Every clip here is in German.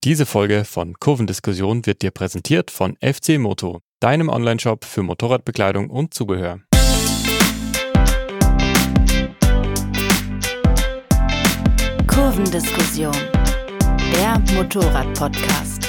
Diese Folge von Kurvendiskussion wird dir präsentiert von FC Moto, deinem Onlineshop für Motorradbekleidung und Zubehör. Kurvendiskussion, der Motorrad-Podcast.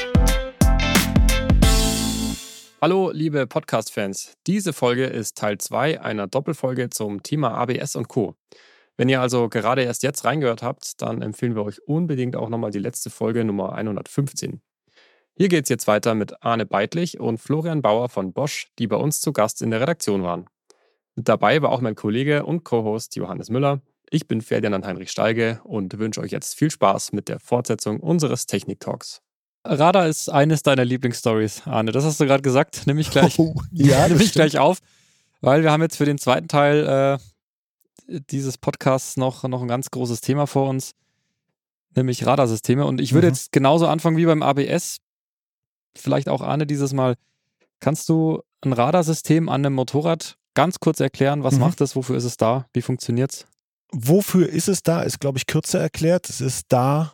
Hallo liebe Podcast-Fans, diese Folge ist Teil 2 einer Doppelfolge zum Thema ABS und Co. Wenn ihr also gerade erst jetzt reingehört habt, dann empfehlen wir euch unbedingt auch nochmal die letzte Folge Nummer 115. Hier geht es jetzt weiter mit Arne Beitlich und Florian Bauer von Bosch, die bei uns zu Gast in der Redaktion waren. Mit dabei war auch mein Kollege und Co-Host Johannes Müller. Ich bin Ferdinand Heinrich Steige und wünsche euch jetzt viel Spaß mit der Fortsetzung unseres Technik-Talks. Radar ist eines deiner Lieblingsstories, Arne. Das hast du gerade gesagt. Nimm mich gleich, gleich auf, weil wir haben jetzt für den zweiten Teil dieses Podcasts noch ein ganz großes Thema vor uns, nämlich Radarsysteme. Und ich würde jetzt genauso anfangen wie beim ABS. Vielleicht auch, Arne, dieses Mal. Kannst du ein Radarsystem an einem Motorrad ganz kurz erklären? Was macht es? Wofür ist es da? Wie funktioniert es? Wofür ist es da? Ist, glaube ich, kürzer erklärt. Es ist da,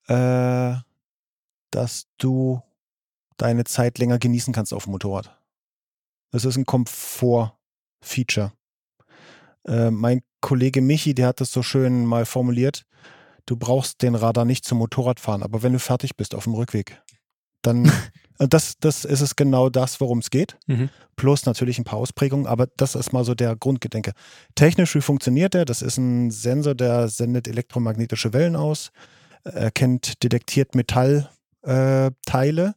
dass du deine Zeit länger genießen kannst auf dem Motorrad. Das ist ein Komfort-Feature. Mein Kollege Michi, der hat das so schön mal formuliert, du brauchst den Radar nicht zum Motorradfahren, aber wenn du fertig bist auf dem Rückweg, dann, das ist es genau das, worum es geht, plus natürlich ein paar Ausprägungen, aber das ist mal so der Grundgedanke. Technisch, wie funktioniert der? Das ist ein Sensor, der sendet elektromagnetische Wellen aus, detektiert Metallteile,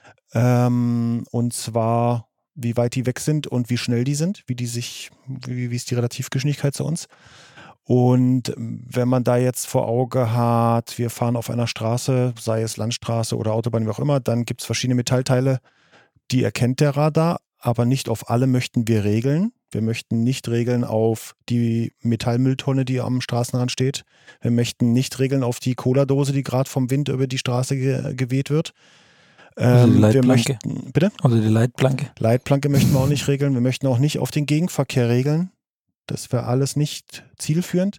und zwar wie weit die weg sind und wie schnell die sind, wie ist die Relativgeschwindigkeit zu uns. Und wenn man da jetzt vor Auge hat, wir fahren auf einer Straße, sei es Landstraße oder Autobahn, wie auch immer, dann gibt es verschiedene Metallteile, die erkennt der Radar, aber nicht auf alle möchten wir regeln. Wir möchten nicht regeln auf die Metallmülltonne, die am Straßenrand steht. Wir möchten nicht regeln auf die Cola-Dose, die gerade vom Wind über die Straße geweht wird. Also die Leitplanke. Bitte? Also die Leitplanke. Leitplanke möchten wir auch nicht regeln. Wir möchten auch nicht auf den Gegenverkehr regeln. Das wäre alles nicht zielführend.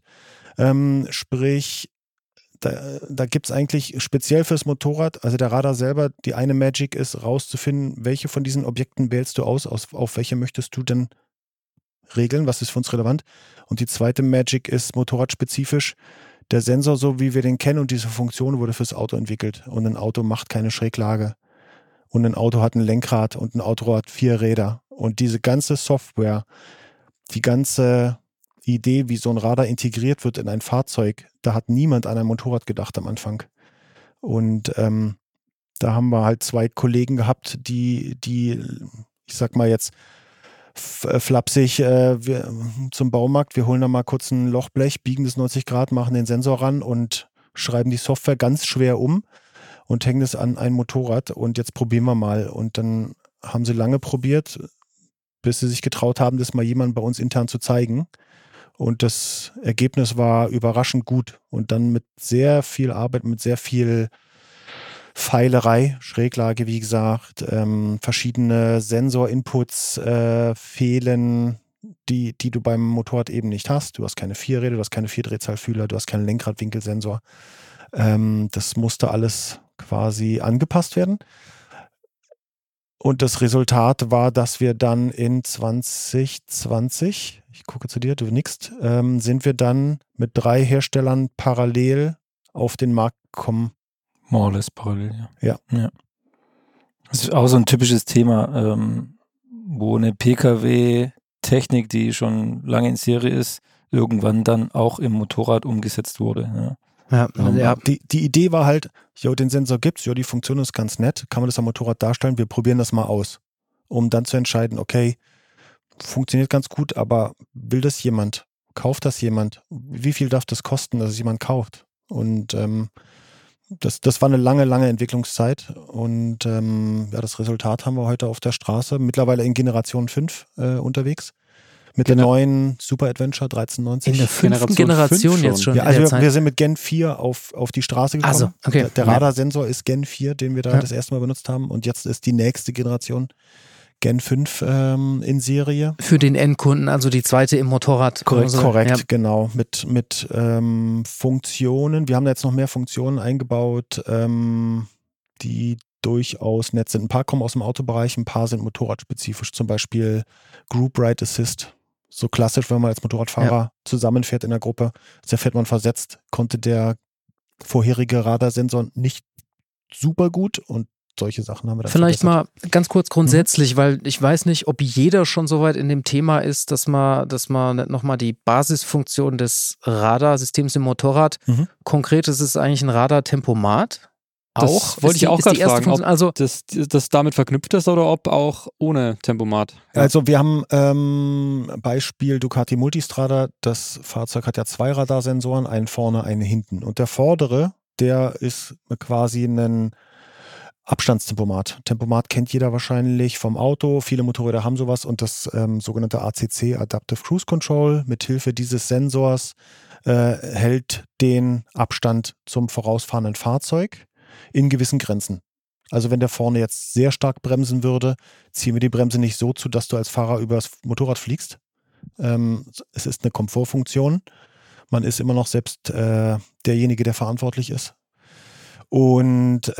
Sprich, da gibt es eigentlich speziell fürs Motorrad, also der Radar selber, die eine Magic ist, rauszufinden, welche von diesen Objekten wählst du aus, auf welche möchtest du denn regeln, was ist für uns relevant. Und die zweite Magic ist motorradspezifisch. Der Sensor, so wie wir den kennen und diese Funktion wurde fürs Auto entwickelt. Und ein Auto macht keine Schräglage. Und ein Auto hat ein Lenkrad und ein Auto hat 4 Räder. Und diese ganze Software, die ganze Idee, wie so ein Radar integriert wird in ein Fahrzeug, da hat niemand an ein Motorrad gedacht am Anfang. Und da haben wir halt 2 Kollegen gehabt, die ich sag mal jetzt, flapsig zum Baumarkt, wir holen da mal kurz ein Lochblech, biegen das 90 Grad, machen den Sensor ran und schreiben die Software ganz schwer um und hängen das an ein Motorrad und jetzt probieren wir mal. Und dann haben sie lange probiert, bis sie sich getraut haben, das mal jemandem bei uns intern zu zeigen. Und das Ergebnis war überraschend gut. Und dann mit sehr viel Arbeit, mit sehr viel Feilerei, Schräglage, wie gesagt, verschiedene Sensor-Inputs fehlen, die du beim Motorrad eben nicht hast. Du hast keine 4 Räder, du hast keine 4 Drehzahlfühler, du hast keinen Lenkradwinkelsensor. Das musste alles quasi angepasst werden. Und das Resultat war, dass wir dann in 2020, ich gucke zu dir, du nickst, sind wir dann mit 3 Herstellern parallel auf den Markt gekommen. More or less parallel, ja. Das ist auch so ein typisches Thema, wo eine Pkw-Technik, die schon lange in Serie ist, irgendwann dann auch im Motorrad umgesetzt wurde. Ja. Die Idee war halt, den Sensor gibt's, die Funktion ist ganz nett, kann man das am Motorrad darstellen, wir probieren das mal aus, um dann zu entscheiden, okay, funktioniert ganz gut, aber will das jemand? Kauft das jemand? Wie viel darf das kosten, dass es jemand kauft? Und das war eine lange Entwicklungszeit und das Resultat haben wir heute auf der Straße, mittlerweile in Generation 5 unterwegs. Mit der neuen Super Adventure 1390. In der 5. Generation jetzt schon. Ja, also wir sind mit Gen 4 auf die Straße gekommen. Also, okay. Der Radarsensor ist Gen 4, den wir da das erste Mal benutzt haben. Und jetzt ist die nächste Generation Gen 5 in Serie. Für den Endkunden, also die zweite im Motorrad. Korrekt, genau. Mit Funktionen. Wir haben da jetzt noch mehr Funktionen eingebaut. die durchaus nett sind. Ein paar kommen aus dem Autobereich, ein paar sind motorradspezifisch, zum Beispiel Group Ride Assist. So klassisch, wenn man als Motorradfahrer zusammenfährt in der Gruppe, da fährt man versetzt, konnte der vorherige Radarsensor nicht super gut und solche Sachen haben wir dann Vielleicht verbessert. mal ganz kurz grundsätzlich, weil ich weiß nicht, ob jeder schon so weit in dem Thema ist, dass man nochmal die Basisfunktion des Radarsystems im Motorrad, konkret ist es eigentlich ein Radartempomat. Das wollte ich auch gerade fragen, ob das damit verknüpft ist oder ob auch ohne Tempomat. Ja. Also wir haben Beispiel Ducati Multistrada, das Fahrzeug hat ja 2 Radarsensoren, einen vorne, einen hinten. Und der vordere, der ist quasi ein Abstandstempomat. Tempomat kennt jeder wahrscheinlich vom Auto. Viele Motorräder haben sowas und das sogenannte ACC, Adaptive Cruise Control, mithilfe dieses Sensors hält den Abstand zum vorausfahrenden Fahrzeug in gewissen Grenzen. Also wenn der vorne jetzt sehr stark bremsen würde, ziehen wir die Bremse nicht so zu, dass du als Fahrer übers Motorrad fliegst. Es ist eine Komfortfunktion. Man ist immer noch selbst derjenige, der verantwortlich ist. Und gut,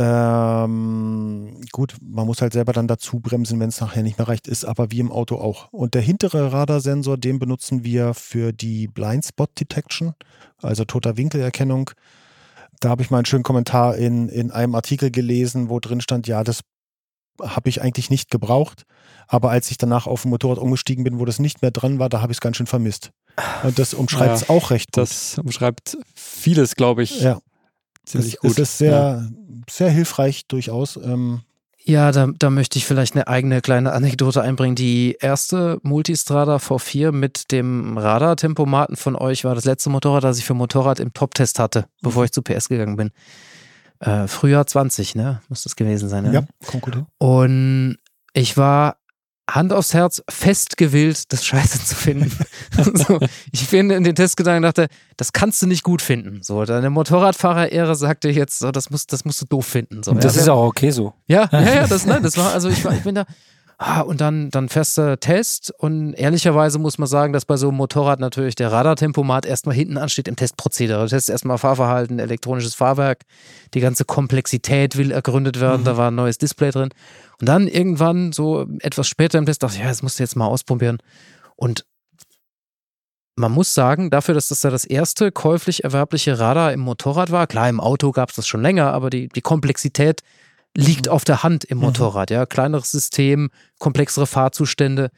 man muss halt selber dann dazu bremsen, wenn es nachher nicht mehr reicht, ist aber wie im Auto auch. Und der hintere Radarsensor, den benutzen wir für die Blind Spot Detection, also toter Winkelerkennung. Da habe ich mal einen schönen Kommentar in einem Artikel gelesen, wo drin stand, ja, das habe ich eigentlich nicht gebraucht, aber als ich danach auf dem Motorrad umgestiegen bin, wo das nicht mehr dran war, da habe ich es ganz schön vermisst. Und das umschreibt es auch recht gut. Das umschreibt vieles, glaube ich. Ja. Ziemlich gut. Es ist sehr hilfreich durchaus. Ja, da möchte ich vielleicht eine eigene kleine Anekdote einbringen. Die erste Multistrada V4 mit dem Radartempomaten von euch war das letzte Motorrad, das ich für Motorrad im Top-Test hatte, bevor ich zu PS gegangen bin. Frühjahr 20, ne? Muss das gewesen sein, ne? Ja, kommt gut hin. Und ich war Hand aufs Herz fest gewillt, das Scheiße zu finden. So, ich bin in den Test gegangen und dachte, das kannst du nicht gut finden. So, deine Motorradfahrer-Ehre sagte jetzt, so, das musst du doof finden. So, und das ist auch okay so. Ja, das war, also ich bin da, und dann fester Test und ehrlicherweise muss man sagen, dass bei so einem Motorrad natürlich der Radartempomat erstmal hinten ansteht im Testprozedere. Du testest erstmal Fahrverhalten, elektronisches Fahrwerk, die ganze Komplexität will ergründet werden, da war ein neues Display drin. Und dann irgendwann, so etwas später im Test, dachte ich, ja, das musst du jetzt mal ausprobieren. Und man muss sagen, dafür, dass das ja das erste käuflich erwerbliche Radar im Motorrad war, klar, im Auto gab es das schon länger, aber die Komplexität liegt auf der Hand im Motorrad, ja, kleineres System, komplexere Fahrzustände,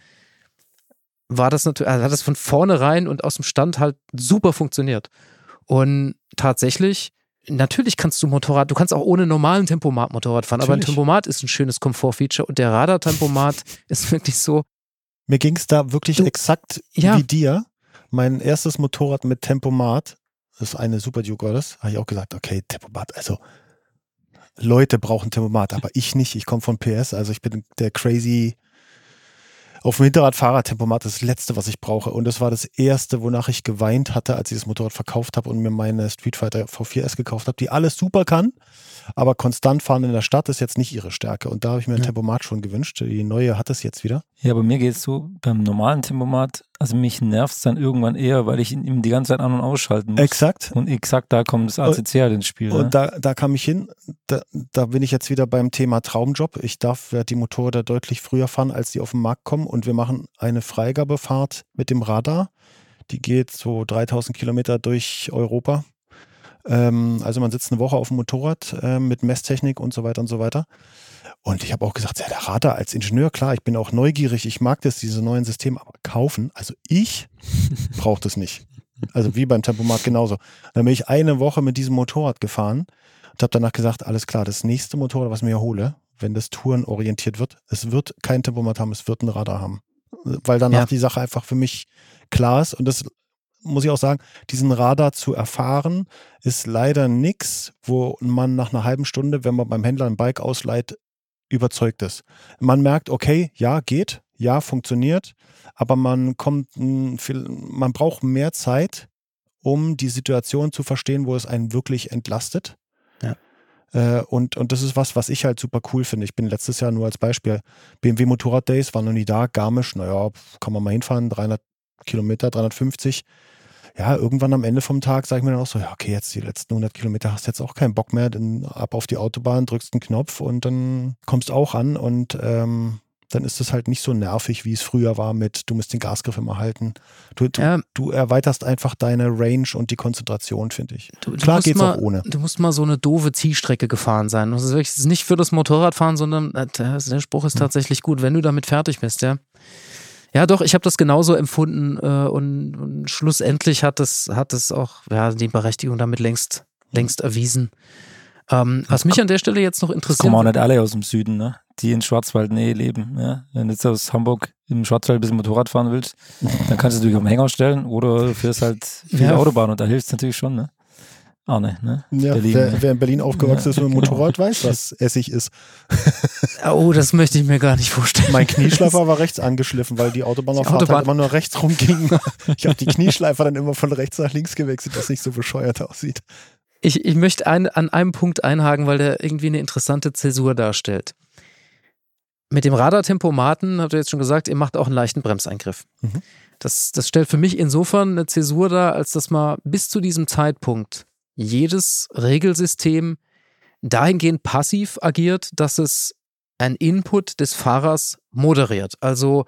war das natürlich, also hat das von vornherein und aus dem Stand halt super funktioniert. Und tatsächlich, natürlich kannst du kannst auch ohne normalen Tempomat Motorrad fahren, natürlich. Aber ein Tempomat ist ein schönes Komfortfeature und der Radartempomat ist wirklich so. Mir ging es da wirklich exakt wie dir. Mein erstes Motorrad mit Tempomat, das ist eine Super Duke war das, habe ich auch gesagt, okay, Tempomat, also Leute brauchen Tempomat, aber ich nicht. Ich komme von PS, also ich bin der crazy auf dem Hinterradfahrer. Tempomat ist das Letzte, was ich brauche. Und das war das Erste, wonach ich geweint hatte, als ich das Motorrad verkauft habe und mir meine Street Fighter V4S gekauft habe, die alles super kann, aber konstant fahren in der Stadt ist jetzt nicht ihre Stärke. Und da habe ich mir ein Tempomat schon gewünscht. Die neue hat es jetzt wieder. Ja, bei mir geht es so, beim normalen Tempomat, also mich nervt es dann irgendwann eher, weil ich ihn die ganze Zeit an- und ausschalten muss. Exakt. Und exakt da kommt das ACC halt ins Spiel. Und da kam ich hin, da bin ich jetzt wieder beim Thema Traumjob. Ich werde die Motorräder deutlich früher fahren, als die auf den Markt kommen. Und wir machen eine Freigabefahrt mit dem Radar. Die geht so 3000 Kilometer durch Europa. Also man sitzt eine Woche auf dem Motorrad mit Messtechnik und so weiter und so weiter. Und ich habe auch gesagt, ja, der Radar als Ingenieur, klar, ich bin auch neugierig, ich mag das, diese neuen Systeme, aber kaufen, also ich brauche das nicht. Also wie beim Tempomat genauso. Dann bin ich eine Woche mit diesem Motorrad gefahren und habe danach gesagt, alles klar, das nächste Motorrad, was ich mir hole, wenn das tourenorientiert wird, es wird kein Tempomat haben, es wird ein Radar haben. Weil danach die Sache einfach für mich klar ist und das muss ich auch sagen, diesen Radar zu erfahren, ist leider nichts, wo man nach einer halben Stunde, wenn man beim Händler ein Bike ausleiht, überzeugt ist. Man merkt, okay, ja, geht, ja, funktioniert, aber man braucht mehr Zeit, um die Situation zu verstehen, wo es einen wirklich entlastet. Ja. Und das ist was ich halt super cool finde. Ich bin letztes Jahr nur als Beispiel BMW Motorrad Days, war noch nie da, Garmisch, naja, kann man mal hinfahren, 300 Kilometer, 350. ja, irgendwann am Ende vom Tag sage ich mir dann auch so, ja, okay, jetzt die letzten 100 Kilometer hast du jetzt auch keinen Bock mehr, dann ab auf die Autobahn, drückst einen Knopf und dann kommst auch an und dann ist es halt nicht so nervig, wie es früher war mit, du musst den Gasgriff immer halten. Du erweiterst einfach deine Range und die Konzentration, finde ich. Klar geht's auch ohne. Du musst mal so eine doofe Zielstrecke gefahren sein. Das ist wirklich nicht für das Motorradfahren, sondern der Spruch ist tatsächlich gut, wenn du damit fertig bist, ja. Ja, doch, ich habe das genauso empfunden und schlussendlich hat es auch die Berechtigung damit längst erwiesen. Was mich an der Stelle jetzt noch interessiert. Kommen auch nicht alle aus dem Süden, ne? Die in Schwarzwaldnähe leben. Ja? Wenn du jetzt aus Hamburg im Schwarzwald ein bisschen Motorrad fahren willst, dann kannst du dich auf den Hänger stellen oder du fährst halt viel Autobahn und da hilft es natürlich schon, ne? Arne, ne? Ja, Berlin, wer in Berlin aufgewachsen ist mit dem Motorrad, weiß, was Essig ist. Oh, das möchte ich mir gar nicht vorstellen. Mein Knieschleifer war rechts angeschliffen, weil die Autobahnauffahrt halt immer nur rechts rumging. Ich habe die Knieschleifer dann immer von rechts nach links gewechselt, dass es nicht so bescheuert aussieht. Ich möchte an einem Punkt einhaken, weil der irgendwie eine interessante Zäsur darstellt. Mit dem Radartempomaten, habt ihr jetzt schon gesagt, ihr macht auch einen leichten Bremseingriff. Mhm. Das stellt für mich insofern eine Zäsur dar, als dass man bis zu diesem Zeitpunkt jedes Regelsystem dahingehend passiv agiert, dass es einen Input des Fahrers moderiert. Also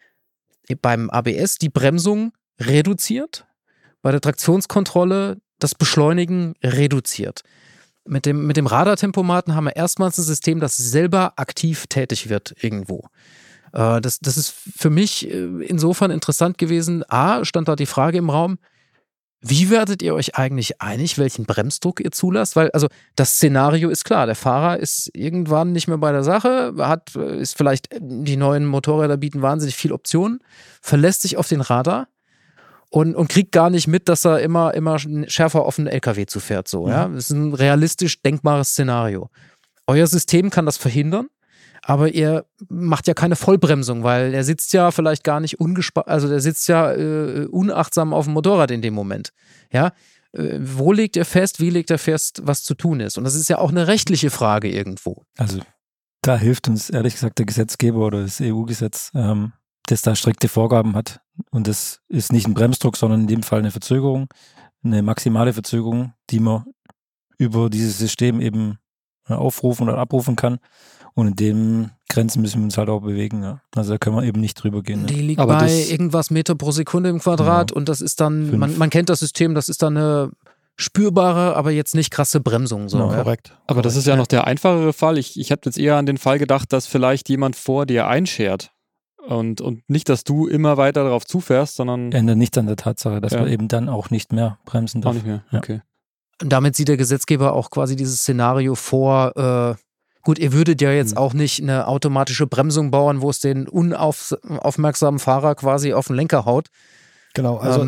beim ABS die Bremsung reduziert, bei der Traktionskontrolle das Beschleunigen reduziert. Mit dem Radartempomaten haben wir erstmals ein System, das selber aktiv tätig wird irgendwo. Das ist für mich insofern interessant gewesen. A, stand da die Frage im Raum, wie werdet ihr euch eigentlich einig, welchen Bremsdruck ihr zulasst? Weil, also, das Szenario ist klar. Der Fahrer ist irgendwann nicht mehr bei der Sache, ist vielleicht, die neuen Motorräder bieten wahnsinnig viele Optionen, verlässt sich auf den Radar und kriegt gar nicht mit, dass er immer schärfer auf den LKW zufährt. So, ja? Das ist ein realistisch denkbares Szenario. Euer System kann das verhindern, aber ihr macht ja keine Vollbremsung, weil er sitzt ja vielleicht gar nicht der sitzt ja unachtsam auf dem Motorrad in dem Moment. Ja? Wo legt er fest, wie legt er fest, was zu tun ist? Und das ist ja auch eine rechtliche Frage irgendwo. Also da hilft uns ehrlich gesagt der Gesetzgeber oder das EU-Gesetz, das da strikte Vorgaben hat. Und das ist nicht ein Bremsdruck, sondern in dem Fall eine Verzögerung, eine maximale Verzögerung, die man über dieses System eben aufrufen oder abrufen kann. Und in den Grenzen müssen wir uns halt auch bewegen. Ja. Also da können wir eben nicht drüber gehen. Die liegt aber bei irgendwas Meter pro Sekunde im Quadrat und das ist dann, man kennt das System, das ist dann eine spürbare, aber jetzt nicht krasse Bremsung. So. Ja, korrekt. Aber das ist ja noch der einfachere Fall. Ich hätte jetzt eher an den Fall gedacht, dass vielleicht jemand vor dir einschert. Und nicht, dass du immer weiter darauf zufährst, sondern... Ändert nichts an der Tatsache, dass man eben dann auch nicht mehr bremsen darf. Auch nicht mehr, okay. Und damit sieht der Gesetzgeber auch quasi dieses Szenario vor, gut, ihr würdet ja jetzt auch nicht eine automatische Bremsung bauen, wo es den unaufmerksamen Fahrer quasi auf den Lenker haut. Genau, also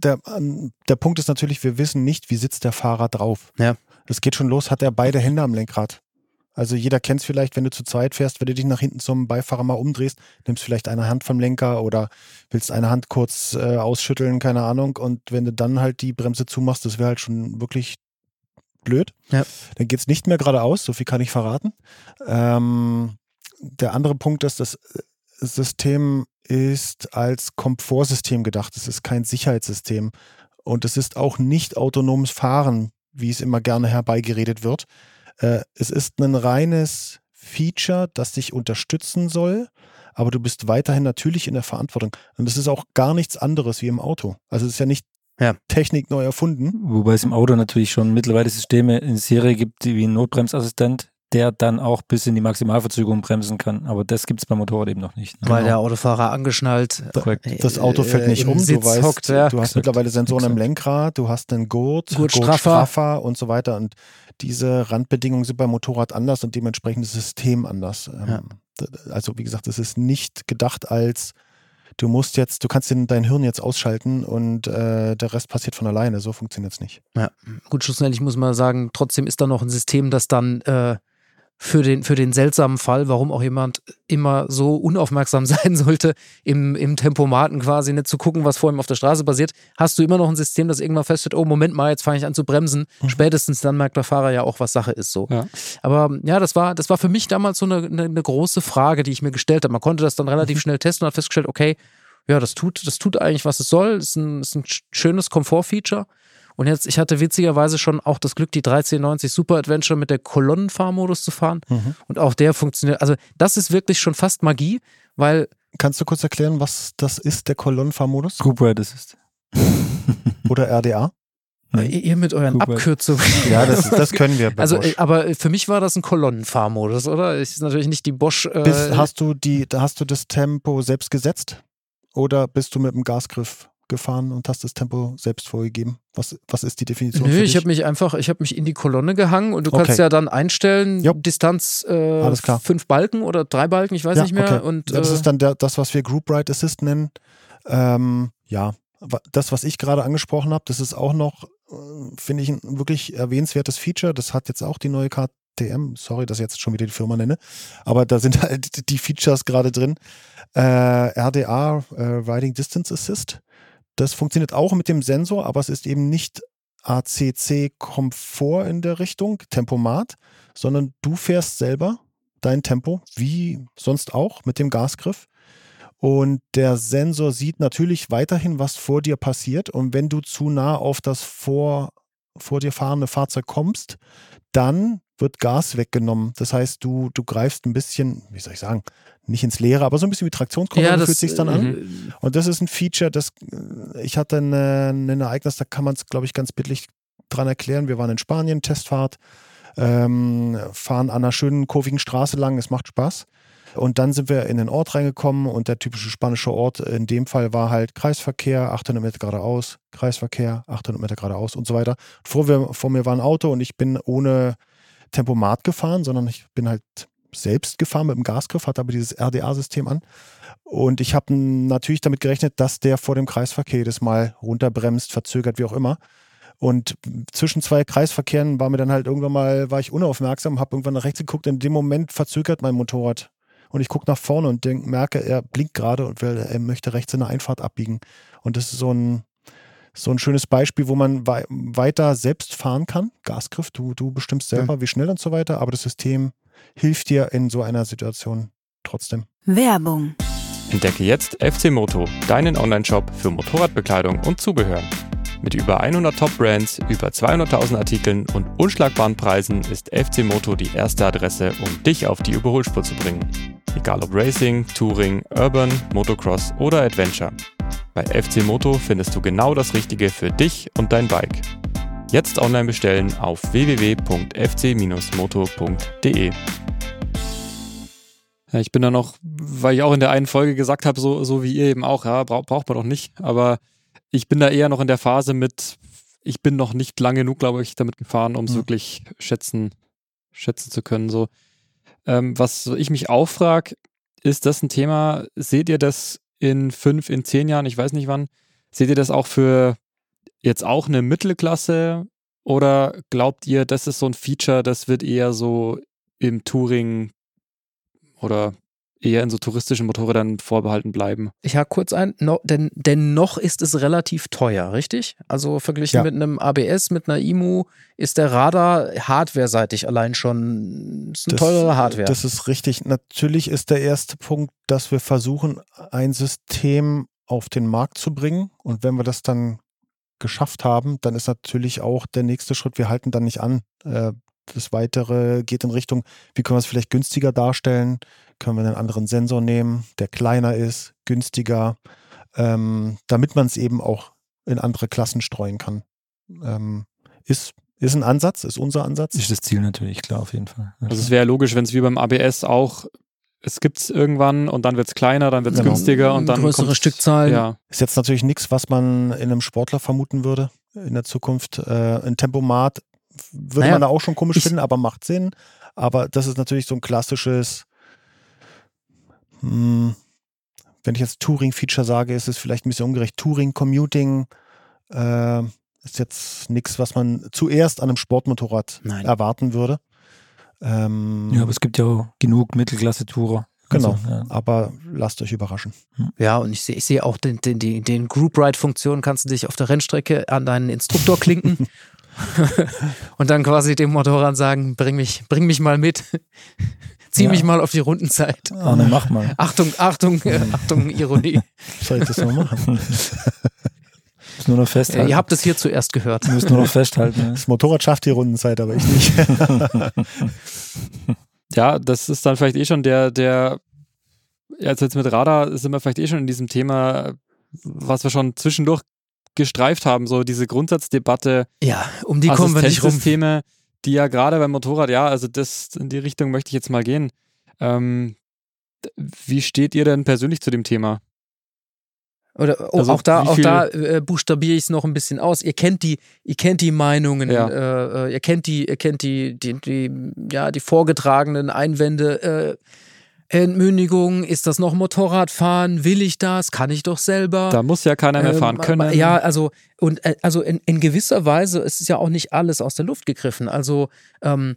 der Punkt ist natürlich, wir wissen nicht, wie sitzt der Fahrer drauf. Ja. Es geht schon los, hat er beide Hände am Lenkrad. Also jeder kennt es vielleicht, wenn du zu zweit fährst, wenn du dich nach hinten zum Beifahrer mal umdrehst, nimmst vielleicht eine Hand vom Lenker oder willst eine Hand kurz ausschütteln, keine Ahnung. Und wenn du dann halt die Bremse zumachst, das wäre halt schon wirklich blöd. Ja. Dann geht es nicht mehr geradeaus, so viel kann ich verraten. Der andere Punkt ist, das System ist als Komfortsystem gedacht. Es ist kein Sicherheitssystem. Und es ist auch nicht autonomes Fahren, wie es immer gerne herbeigeredet wird. Es ist ein reines Feature, das dich unterstützen soll, aber du bist weiterhin natürlich in der Verantwortung. Und es ist auch gar nichts anderes wie im Auto. Also es ist ja nicht Technik neu erfunden. Wobei es im Auto natürlich schon mittlerweile Systeme in Serie gibt, wie ein Notbremsassistent, der dann auch bis in die Maximalverzögerung bremsen kann. Aber das gibt es beim Motorrad eben noch nicht. Ne? Weil der Autofahrer angeschnallt. Das Auto fällt nicht um. Du weißt, hockt, du hast mittlerweile Sensoren im Lenkrad, du hast einen Gurtstraffer und so weiter. Und diese Randbedingungen sind beim Motorrad anders und dementsprechend ist das System anders. Also wie gesagt, es ist nicht gedacht als du kannst dein Hirn jetzt ausschalten und der Rest passiert von alleine. So funktioniert es nicht. Ja, gut, schlussendlich muss man sagen, trotzdem ist da noch ein System, das dann für den seltsamen Fall, warum auch jemand immer so unaufmerksam sein sollte, im Tempomaten quasi nicht zu gucken, was vor ihm auf der Straße passiert, hast du immer noch ein System, das irgendwann feststellt, oh Moment mal, jetzt fange ich an zu bremsen. Spätestens dann merkt der Fahrer ja auch, was Sache ist. So. Ja. Aber ja, das war für mich damals so eine große Frage, die ich mir gestellt habe. Man konnte das dann relativ schnell testen und hat festgestellt, okay, ja, das tut eigentlich, was es soll. Ist ein schönes Komfort-Feature. Und jetzt, ich hatte witzigerweise schon auch das Glück, die 1390 Super Adventure mit der Kolonnenfahrmodus zu fahren. Und auch der funktioniert. Also das ist wirklich schon fast Magie, weil... Kannst du kurz erklären, was das ist, der Kolonnenfahrmodus? Group Ride Assist. Oder RDA? Ihr mit euren Group Ride. Abkürzungen. Ja, das können wir bei Also, Bosch. aber für mich war das ein Kolonnenfahrmodus, oder? Ist natürlich nicht die Bosch... Hast du das Tempo selbst gesetzt? Oder bist du mit dem Gasgriff gefahren und hast das Tempo selbst vorgegeben? Was ist die Definition für dich? Ich habe mich in die Kolonne gehangen und du kannst ja dann einstellen, Distanz Alles klar. 5 Balken oder 3 Balken, ich weiß nicht mehr. Okay. Und, das ist dann das, was wir Group Ride Assist nennen. Das, was ich gerade angesprochen habe, das ist auch noch, finde ich, ein wirklich erwähnenswertes Feature. Das hat jetzt auch die neue KTM, sorry, dass ich jetzt schon wieder die Firma nenne, aber da sind halt die Features gerade drin. RDA, Riding Distance Assist. Das funktioniert auch mit dem Sensor, aber es ist eben nicht ACC Komfort in der Richtung, Tempomat, sondern du fährst selber dein Tempo, wie sonst auch, mit dem Gasgriff. Und der Sensor sieht natürlich weiterhin, was vor dir passiert. Und wenn du zu nah auf das vor dir fahrende Fahrzeug kommst, dann wird Gas weggenommen. Das heißt, du greifst ein bisschen, wie soll ich sagen, nicht ins Leere, aber so ein bisschen wie Traktionskontrolle fühlt sich dann an. Und das ist ein Feature, ich hatte ein Ereignis, da kann man es, glaube ich, ganz bildlich dran erklären. Wir waren in Spanien, Testfahrt, fahren an einer schönen, kurvigen Straße lang, es macht Spaß. Und dann sind wir in den Ort reingekommen und der typische spanische Ort in dem Fall war halt Kreisverkehr, 800 Meter geradeaus, Kreisverkehr, 800 Meter geradeaus und so weiter. Vor mir war ein Auto und ich bin ohne Tempomat gefahren, sondern ich bin halt selbst gefahren mit dem Gasgriff, hatte aber dieses RDA-System an. Und ich habe natürlich damit gerechnet, dass der vor dem Kreisverkehr jedes Mal runterbremst, verzögert, wie auch immer. Und zwischen 2 Kreisverkehren war ich unaufmerksam, habe irgendwann nach rechts geguckt, in dem Moment verzögert mein Motorrad. Und ich gucke nach vorne und merke, er blinkt gerade und er möchte rechts in der Einfahrt abbiegen. Und das ist so ein schönes Beispiel, wo man weiter selbst fahren kann. Gasgriff, du bestimmst selber, wie schnell und so weiter, aber das System hilft dir in so einer Situation trotzdem. Werbung. Entdecke jetzt FC Moto, deinen Online-Shop für Motorradbekleidung und Zubehör. Mit über 100 Top-Brands, über 200.000 Artikeln und unschlagbaren Preisen ist FC Moto die erste Adresse, um dich auf die Überholspur zu bringen. Egal ob Racing, Touring, Urban, Motocross oder Adventure. Bei FC Moto findest du genau das Richtige für dich und dein Bike. Jetzt online bestellen auf www.fc-moto.de. Ja, ich bin da noch, weil ich auch in der einen Folge gesagt habe, so wie ihr eben auch, ja, braucht man doch nicht, aber ich bin da eher noch in der Phase ich bin noch nicht lang genug, glaube ich, damit gefahren, um es wirklich schätzen zu können. So. Was ich mich auch frage, ist das ein Thema, seht ihr das in 5, in 10 Jahren, ich weiß nicht wann, seht ihr das auch für jetzt auch eine Mittelklasse oder glaubt ihr, das ist so ein Feature, das wird eher so im Touring oder eher in so touristischen Motorrädern vorbehalten bleiben? Ich hake kurz ein, denn noch ist es relativ teuer, richtig? Also verglichen mit einem ABS, mit einer IMU, ist der Radar hardware-seitig allein schon eine teurere Hardware. Das ist richtig. Natürlich ist der erste Punkt, dass wir versuchen, ein System auf den Markt zu bringen. Und wenn wir das dann geschafft haben, dann ist natürlich auch der nächste Schritt, wir halten dann nicht an. Das Weitere geht in Richtung, wie können wir es vielleicht günstiger darstellen? Können wir einen anderen Sensor nehmen, der kleiner ist, günstiger, damit man es eben auch in andere Klassen streuen kann. Ist ein Ansatz, ist unser Ansatz. Ist das Ziel natürlich, klar, auf jeden Fall. Also es wäre logisch, wenn es wie beim ABS auch, es gibt es irgendwann und dann wird es kleiner, dann wird es günstiger und dann größere Stückzahlen. Ja. Ist jetzt natürlich nichts, was man in einem Sportler vermuten würde in der Zukunft. Ein Tempomat würde man da auch schon komisch finden, aber macht Sinn. Aber das ist natürlich so ein klassisches, wenn ich jetzt Touring-Feature sage, ist es vielleicht ein bisschen ungerecht. Touring, Commuting ist jetzt nichts, was man zuerst an einem Sportmotorrad erwarten würde. Ja, aber es gibt ja auch genug Mittelklasse-Tourer. Genau, Also, ja. aber lasst euch überraschen. Ja, und ich sehe auch den Group-Ride-Funktion, kannst du dich auf der Rennstrecke an deinen Instruktor klinken und dann quasi dem Motorrad sagen, bring mich mal mit Zieh mich mal auf die Rundenzeit. Arne, mach mal. Achtung, Ironie. Soll ich das noch machen? Muss nur noch festhalten. Ihr habt es hier zuerst gehört. Du musst nur noch festhalten. Ne? Das Motorrad schafft die Rundenzeit, aber ich nicht. Ja, das ist dann vielleicht schon jetzt mit Radar sind wir vielleicht schon in diesem Thema, was wir schon zwischendurch gestreift haben, so diese Grundsatzdebatte. Ja, um die kommen wir nicht rum. Assistenzsysteme, die ja gerade beim Motorrad, also in die Richtung möchte ich jetzt mal gehen. Wie steht ihr denn persönlich zu dem Thema? Oder Also auch da buchstabiere ich es noch ein bisschen aus. Ihr kennt die Meinungen, ihr kennt die vorgetragenen Einwände. Entmündigung, ist das noch Motorradfahren? Will ich das? Kann ich doch selber? Da muss ja keiner mehr fahren können. Ja, also in gewisser Weise ist es ja auch nicht alles aus der Luft gegriffen. Also um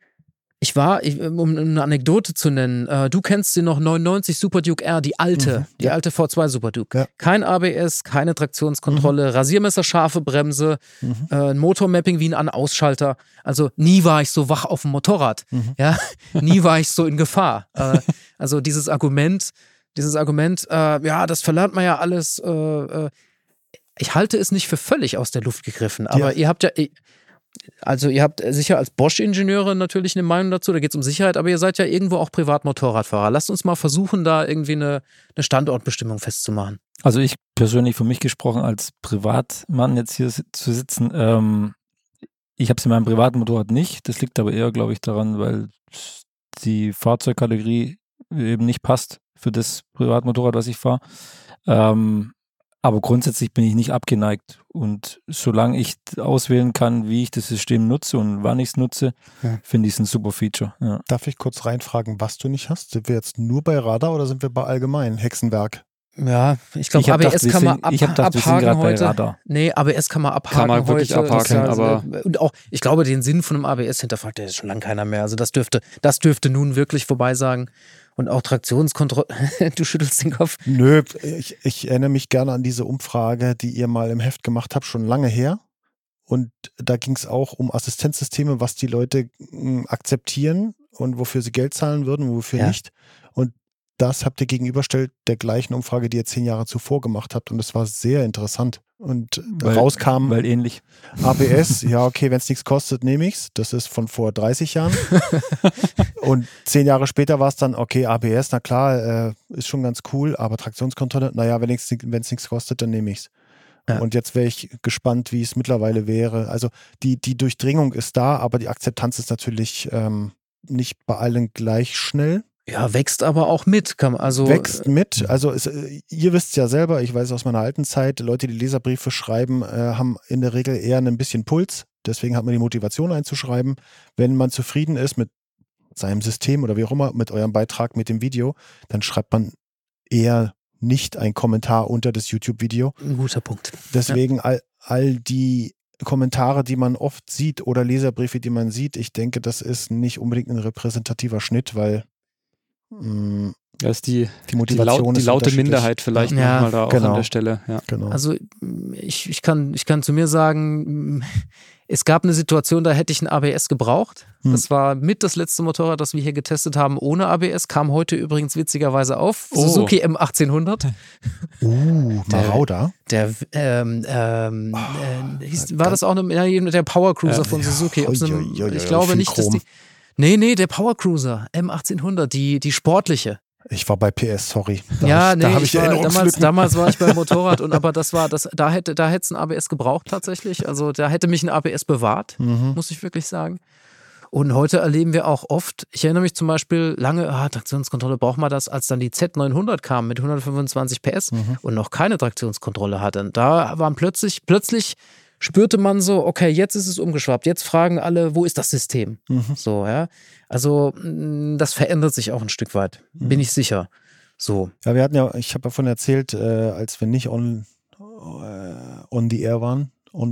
eine Anekdote zu nennen, du kennst den noch 99 Super Duke R, die alte V2 Super Duke. Ja. Kein ABS, keine Traktionskontrolle, rasiermesserscharfe Bremse, ein Motormapping wie ein An-Ausschalter. Also nie war ich so wach auf dem Motorrad. Ja? Nie war ich so in Gefahr. Also dieses Argument, das verlernt man ja alles. Ich halte es nicht für völlig aus der Luft gegriffen, aber ihr habt sicher als Bosch-Ingenieure natürlich eine Meinung dazu, da geht es um Sicherheit, aber ihr seid ja irgendwo auch Privatmotorradfahrer. Lasst uns mal versuchen, da irgendwie eine Standortbestimmung festzumachen. Also ich persönlich, für mich gesprochen, als Privatmann jetzt hier zu sitzen, ich habe es in meinem privaten Motorrad nicht. Das liegt aber eher, glaube ich, daran, weil die Fahrzeugkategorie eben nicht passt für das Privatmotorrad, was ich fahre. Aber grundsätzlich bin ich nicht abgeneigt und solange ich auswählen kann, wie ich das System nutze und wann ich es nutze, finde ich es ein super Feature. Ja. Darf ich kurz reinfragen, was du nicht hast? Sind wir jetzt nur bei Radar oder sind wir bei allgemein Hexenwerk? Ja, ich glaube, ABS kann man abhaken heute. Bei Radar. Nee, ABS kann man abhaken. Kann man wirklich heute. abhaken, aber... Und auch, ich glaube, den Sinn von einem ABS hinterfragt ja schon lange keiner mehr. Also das dürfte nun wirklich vorbei sagen. Und auch Traktionskontrolle. Du schüttelst den Kopf. Nö, ich erinnere mich gerne an diese Umfrage, die ihr mal im Heft gemacht habt, schon lange her. Und da ging es auch um Assistenzsysteme, was die Leute akzeptieren und wofür sie Geld zahlen würden, wofür nicht. Und das habt ihr gegenüberstellt der gleichen Umfrage, die ihr 10 Jahre zuvor gemacht habt. Und das war sehr interessant. Und rauskam ähnlich. ABS, ja okay, wenn es nichts kostet, nehme ich's. Das ist von vor 30 Jahren. Und 10 Jahre später war es dann, okay, ABS, na klar, ist schon ganz cool, aber Traktionskontrolle, naja, wenn es nichts kostet, dann nehme ich's. Ja. Und jetzt wäre ich gespannt, wie es mittlerweile wäre. Also die Durchdringung ist da, aber die Akzeptanz ist natürlich nicht bei allen gleich schnell. Ja, wächst aber auch mit. Wächst mit. Also ihr wisst es ja selber, ich weiß aus meiner alten Zeit, Leute, die Leserbriefe schreiben, haben in der Regel eher ein bisschen Puls. Deswegen hat man die Motivation einzuschreiben. Wenn man zufrieden ist mit seinem System oder wie auch immer, mit eurem Beitrag, mit dem Video, dann schreibt man eher nicht einen Kommentar unter das YouTube-Video. Ein guter Punkt. Deswegen all die Kommentare, die man oft sieht oder Leserbriefe, die man sieht, ich denke, das ist nicht unbedingt ein repräsentativer Schnitt, weil das ist die Motivation die laute Minderheit vielleicht nochmal da auch an der Stelle. Ja. Genau. Also ich kann zu mir sagen, es gab eine Situation, da hätte ich ein ABS gebraucht. Das war mit das letzte Motorrad, das wir hier getestet haben, ohne ABS. Kam heute übrigens witzigerweise auf. Suzuki M1800. Marauder. War das auch der Power Cruiser von Suzuki? Ich glaube nicht, dass die... Nee, der Power Cruiser M1800, die sportliche. Ich war bei PS, sorry. Damals war ich beim Motorrad aber da hätte es ein ABS gebraucht tatsächlich. Also da hätte mich ein ABS bewahrt, muss ich wirklich sagen. Und heute erleben wir auch oft, ich erinnere mich zum Beispiel lange, Traktionskontrolle braucht man das, als dann die Z900 kam mit 125 PS und noch keine Traktionskontrolle hatte. Da waren plötzlich spürte man so, okay, jetzt ist es umgeschwappt, jetzt fragen alle, wo ist das System? So, ja. Also das verändert sich auch ein Stück weit, bin ich sicher. So. Ja, ich habe davon erzählt, als wir nicht on the air waren,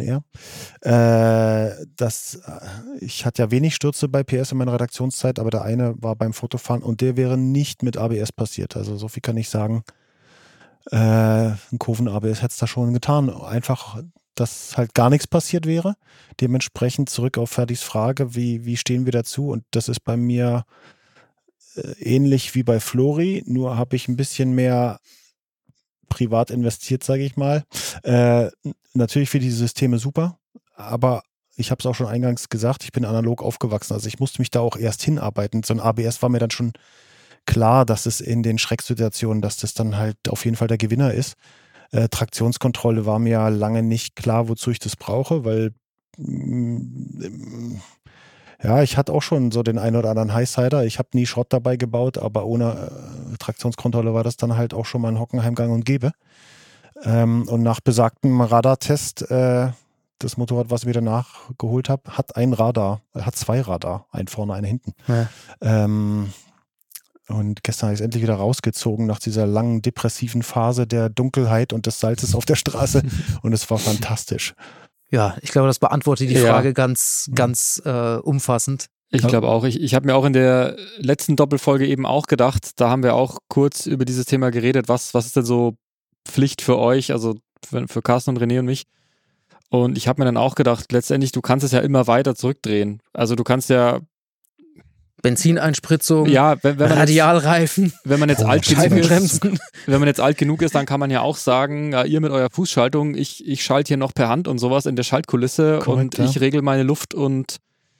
dass ich hatte ja wenig Stürze bei PS in meiner Redaktionszeit, aber der eine war beim Fotofahren und der wäre nicht mit ABS passiert. Also so viel kann ich sagen. Ein Kurven-ABS hätte es da schon getan. Einfach, dass halt gar nichts passiert wäre. Dementsprechend zurück auf Ferdis Frage, wie stehen wir dazu? Und das ist bei mir ähnlich wie bei Flori, nur habe ich ein bisschen mehr privat investiert, sage ich mal. Natürlich für die Systeme super, aber ich habe es auch schon eingangs gesagt, ich bin analog aufgewachsen, also ich musste mich da auch erst hinarbeiten. So ein ABS war mir dann schon klar, dass es in den Schrecksituationen, dass das dann halt auf jeden Fall der Gewinner ist. Traktionskontrolle war mir lange nicht klar, wozu ich das brauche, weil ja, ich hatte auch schon so den einen oder anderen Highsider. Ich habe nie Schrott dabei gebaut, aber ohne Traktionskontrolle war das dann halt auch schon mal ein Hockenheim gang und gäbe. Und nach besagtem Radartest, das Motorrad, was ich mir danach geholt habe, hat ein Radar, hat 2 Radar, einen vorne, einen hinten. Ja. Und gestern habe ich es endlich wieder rausgezogen nach dieser langen depressiven Phase der Dunkelheit und des Salzes auf der Straße und es war fantastisch. Ja, ich glaube, das beantwortet die Frage ganz umfassend. Ich glaube auch. Ich habe mir auch in der letzten Doppelfolge eben auch gedacht, da haben wir auch kurz über dieses Thema geredet, was ist denn so Pflicht für euch, also für Carsten und René und mich. Und ich habe mir dann auch gedacht, letztendlich, du kannst es ja immer weiter zurückdrehen. Also du kannst ja Benzineinspritzung, ja, wenn man Radialreifen, wenn man jetzt alt genug ist, Scheibenbremsen. wenn man jetzt alt genug ist, dann kann man ja auch sagen, ja, ihr mit eurer Fußschaltung, ich schalte hier noch per Hand und sowas in der Schaltkulisse. Korrekt, und ich regel meine Luft und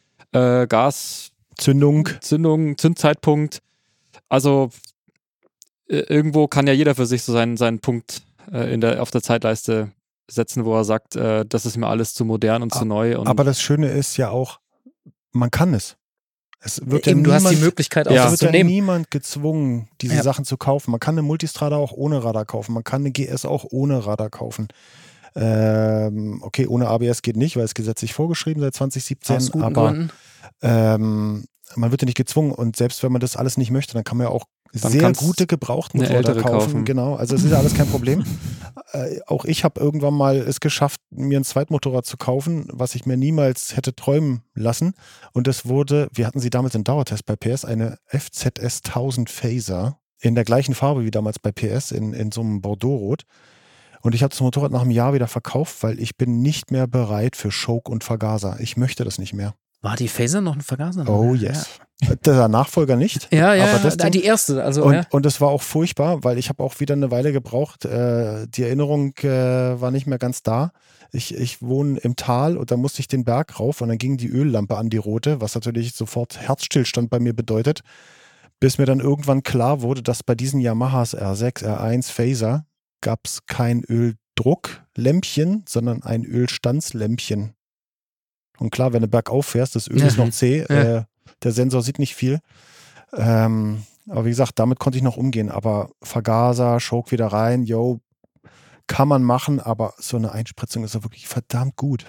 Gas, Zündung, Zündzeitpunkt. Also irgendwo kann ja jeder für sich so seinen Punkt auf der Zeitleiste setzen, wo er sagt, das ist mir alles zu modern und zu neu. Und aber das Schöne ist ja auch, man kann es. Es wird Eben, ja du hast die niemand, Möglichkeit auch es das wird zu ja nehmen. niemand gezwungen, diese Sachen zu kaufen. Man kann eine Multistrada auch ohne Radar kaufen. Man kann eine GS auch ohne Radar kaufen. Okay, ohne ABS geht nicht, weil es gesetzlich vorgeschrieben seit 2017. Aus guten aber Gründen. man wird ja nicht gezwungen. Und selbst wenn man das alles nicht möchte, dann kann man ja auch Dann sehr kannst gute eine Gebrauchtmotorräder ältere kaufen. kaufen. Genau, also es ist ja alles kein Problem. Auch ich habe irgendwann mal es geschafft, mir ein Zweitmotorrad zu kaufen, was ich mir niemals hätte träumen lassen. Und das wurde, wir hatten sie damals im Dauertest bei PS, eine FZS 1000 Phaser in der gleichen Farbe wie damals bei PS, in so einem Bordeaux-Rot. Und ich habe das Motorrad nach einem Jahr wieder verkauft, weil ich bin nicht mehr bereit für Choke und Vergaser. Ich möchte das nicht mehr. War die Phaser noch ein Vergaser? Oh yes. Der Nachfolger nicht. Ja, aber das Ding, die erste. Also, und es war auch furchtbar, weil ich habe auch wieder eine Weile gebraucht. Die Erinnerung war nicht mehr ganz da. Ich wohne im Tal und da musste ich den Berg rauf und dann ging die Öllampe an, die rote, was natürlich sofort Herzstillstand bei mir bedeutet. Bis mir dann irgendwann klar wurde, dass bei diesen Yamahas R6, R1 Phaser gab es kein Öldrucklämpchen, sondern ein Ölstandslämpchen. Und klar, wenn du bergauf fährst, das Öl ist noch zäh, der Sensor sieht nicht viel. Aber wie gesagt, damit konnte ich noch umgehen. Aber Vergaser, Choke wieder rein, kann man machen, aber so eine Einspritzung ist ja wirklich verdammt gut.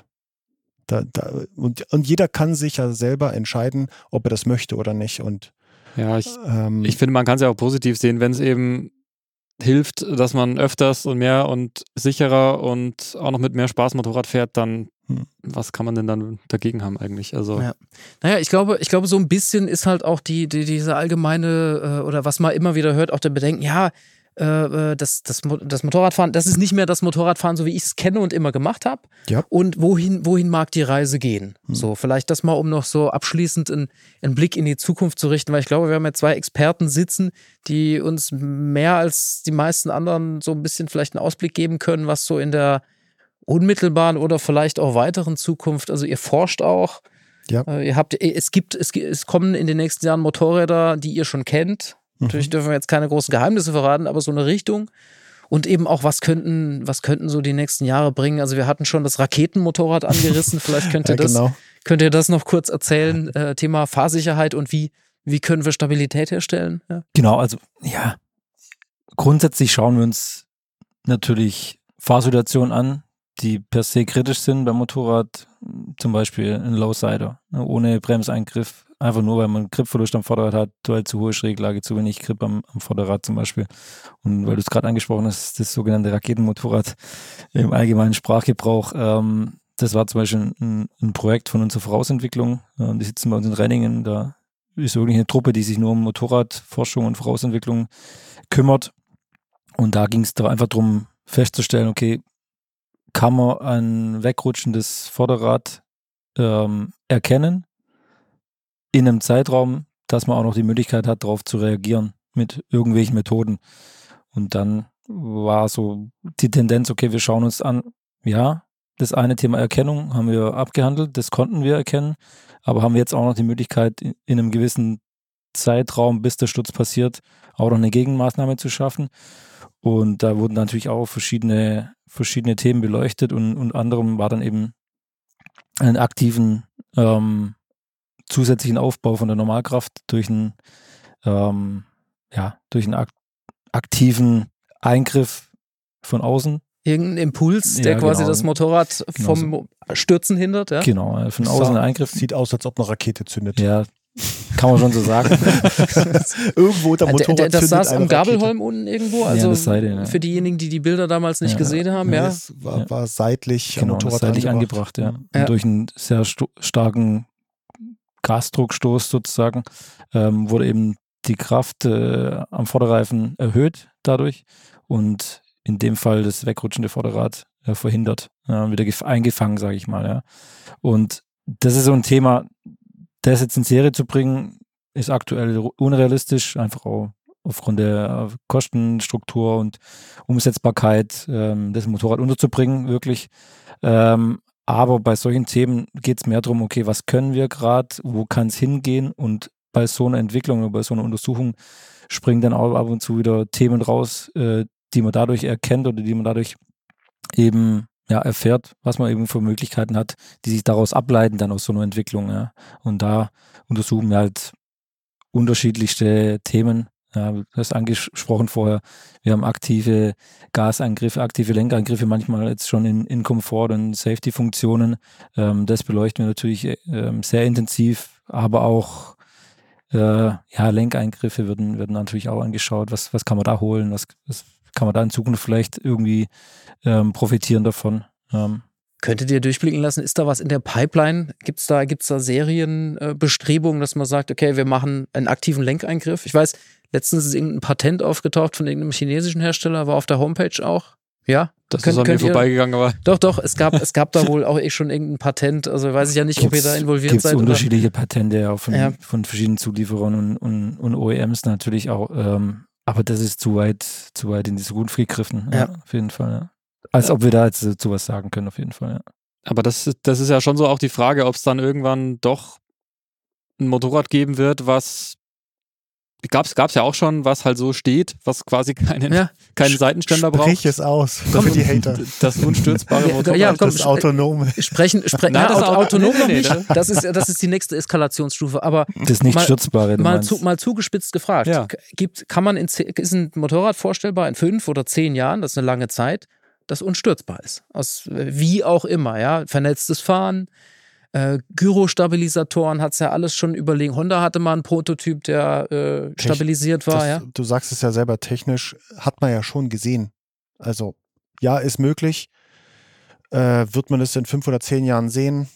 Und jeder kann sich ja selber entscheiden, ob er das möchte oder nicht. Und ja, ich finde, man kann es ja auch positiv sehen, wenn es eben hilft, dass man öfters und mehr und sicherer und auch noch mit mehr Spaß Motorrad fährt, dann was kann man denn dann dagegen haben eigentlich? Also Naja, ich glaube, so ein bisschen ist halt auch diese allgemeine oder was man immer wieder hört, auch der Bedenken, ja, das Motorradfahren, das ist nicht mehr das Motorradfahren, so wie ich es kenne und immer gemacht habe. Ja. Und wohin mag die Reise gehen? So, vielleicht das mal, um noch so abschließend einen Blick in die Zukunft zu richten, weil ich glaube, wir haben ja 2 Experten sitzen, die uns mehr als die meisten anderen so ein bisschen vielleicht einen Ausblick geben können, was so in der unmittelbaren oder vielleicht auch weiteren Zukunft, also ihr forscht auch. Ja. Es kommen in den nächsten Jahren Motorräder, die ihr schon kennt. Natürlich dürfen wir jetzt keine großen Geheimnisse verraten, aber so eine Richtung. Und eben auch, was könnten so die nächsten Jahre bringen? Also wir hatten schon das Raketenmotorrad angerissen. Vielleicht könnt ihr das noch kurz erzählen. Thema Fahrsicherheit und wie können wir Stabilität herstellen? Ja. Genau, also ja, grundsätzlich schauen wir uns natürlich Fahrsituationen an, die per se kritisch sind beim Motorrad, zum Beispiel ein Lowsider, ohne Bremseingriff, einfach nur, weil man Gripverlust am Vorderrad hat, weil zu hohe Schräglage, zu wenig Grip am Vorderrad zum Beispiel. Und weil du es gerade angesprochen hast, das sogenannte Raketenmotorrad im allgemeinen Sprachgebrauch, das war zum Beispiel ein Projekt von unserer Vorausentwicklung. Die sitzen bei uns in Renningen, da ist wirklich eine Truppe, die sich nur um Motorradforschung und Vorausentwicklung kümmert. Und da ging es da einfach darum festzustellen, okay, kann man ein wegrutschendes Vorderrad erkennen in einem Zeitraum, dass man auch noch die Möglichkeit hat, darauf zu reagieren mit irgendwelchen Methoden. Und dann war so die Tendenz, okay, wir schauen uns an, ja, das eine Thema Erkennung haben wir abgehandelt, das konnten wir erkennen, aber haben wir jetzt auch noch die Möglichkeit, in einem gewissen Zeitraum, bis der Sturz passiert, auch noch eine Gegenmaßnahme zu schaffen. Und da wurden natürlich auch verschiedene Themen beleuchtet und unter anderem war dann eben einen aktiven zusätzlichen Aufbau von der Normalkraft durch einen aktiven Eingriff von außen. Irgendein Impuls, der quasi das Motorrad vom Stürzen hindert, ja? Genau, von außen ein Eingriff. Sieht aus, als ob eine Rakete zündet. Ja, kann man schon so sagen. Irgendwo der Motorrad zündet. Das saß am Gabelholm unten irgendwo, also das Seite, für diejenigen, die die Bilder damals nicht gesehen haben, ja. Es war seitlich am Genau, Motorrad seitlich angebracht, ja. Und durch einen sehr starken Gasdruckstoß sozusagen wurde eben die Kraft am Vorderreifen erhöht dadurch und in dem Fall das wegrutschende Vorderrad verhindert, wieder eingefangen, sage ich mal. Ja. Und das ist so ein Thema, das jetzt in Serie zu bringen, ist aktuell unrealistisch, einfach auch aufgrund der Kostenstruktur und Umsetzbarkeit, das Motorrad unterzubringen, wirklich. Aber bei solchen Themen geht es mehr darum, okay, was können wir gerade, wo kann es hingehen, und bei so einer Entwicklung oder bei so einer Untersuchung springen dann auch ab und zu wieder Themen raus, die man dadurch erkennt oder die man dadurch eben erfährt, was man eben für Möglichkeiten hat, die sich daraus ableiten dann aus so einer Entwicklung. Ja. Und da untersuchen wir halt unterschiedlichste Themen. Ja, du hast angesprochen vorher, wir haben aktive Gasangriffe, aktive Lenkangriffe, manchmal jetzt schon in Komfort- und Safety-Funktionen. Das beleuchten wir natürlich sehr intensiv, aber auch Lenkeingriffe werden natürlich auch angeschaut. Was kann man da holen? Was kann man da in Zukunft vielleicht irgendwie profitieren davon? Könntet ihr durchblicken lassen, ist da was in der Pipeline? Gibt's da Serienbestrebungen, dass man sagt, okay, wir machen einen aktiven Lenkeingriff? Ich weiß, letztens ist irgendein Patent aufgetaucht von irgendeinem chinesischen Hersteller, war auf der Homepage auch. Ja? Das ist an mir vorbeigegangen, aber... Doch, es gab da wohl auch schon irgendein Patent, also weiß ich ja nicht, ob ihr da involviert seid. Gibt es unterschiedliche Patente auch von verschiedenen Zulieferern und OEMs natürlich auch, aber das ist zu weit in die Zukunft gegriffen, auf jeden Fall, ja. Als ob wir da jetzt zu was sagen können, auf jeden Fall, ja. Aber das ist ja schon so auch die Frage, ob es dann irgendwann doch ein Motorrad geben wird, was gab's ja auch schon, was halt so steht, was quasi keinen Seitenständer braucht. Sprich es aus, für die Hater. Das unstürzbare Motorrad. Ja, komm, das Autonome. Autonom noch nicht. Das ist die nächste Eskalationsstufe. Aber das nicht stürzbare. Mal zugespitzt gefragt. Ja. Ist ein Motorrad vorstellbar in 5 oder 10 Jahren, das ist eine lange Zeit, das unstürzbar ist? Aus wie auch immer, ja. Vernetztes Fahren, Gyrostabilisatoren hat es ja alles schon überlegen. Honda hatte mal einen Prototyp, der stabilisiert war. Du sagst es ja selber, technisch hat man ja schon gesehen. Also ja, ist möglich. Wird man es in 5 oder 10 Jahren sehen?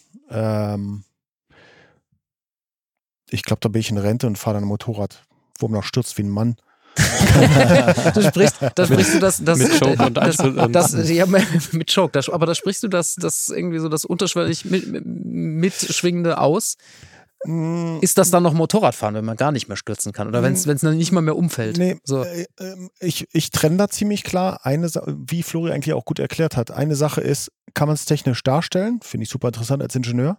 Ich glaube, da bin ich in Rente und fahre dann ein Motorrad, wo man noch stürzt wie ein Mann. Da sprichst du das mit Choke mit Choke, aber da sprichst du das irgendwie so das unterschwellig mitschwingende aus. Ist das dann noch Motorradfahren, wenn man gar nicht mehr stürzen kann oder wenn es dann nicht mal mehr umfällt? Nee, so. Ich trenne da ziemlich klar. Wie Flori eigentlich auch gut erklärt hat, eine Sache ist, kann man es technisch darstellen? Finde ich super interessant als Ingenieur.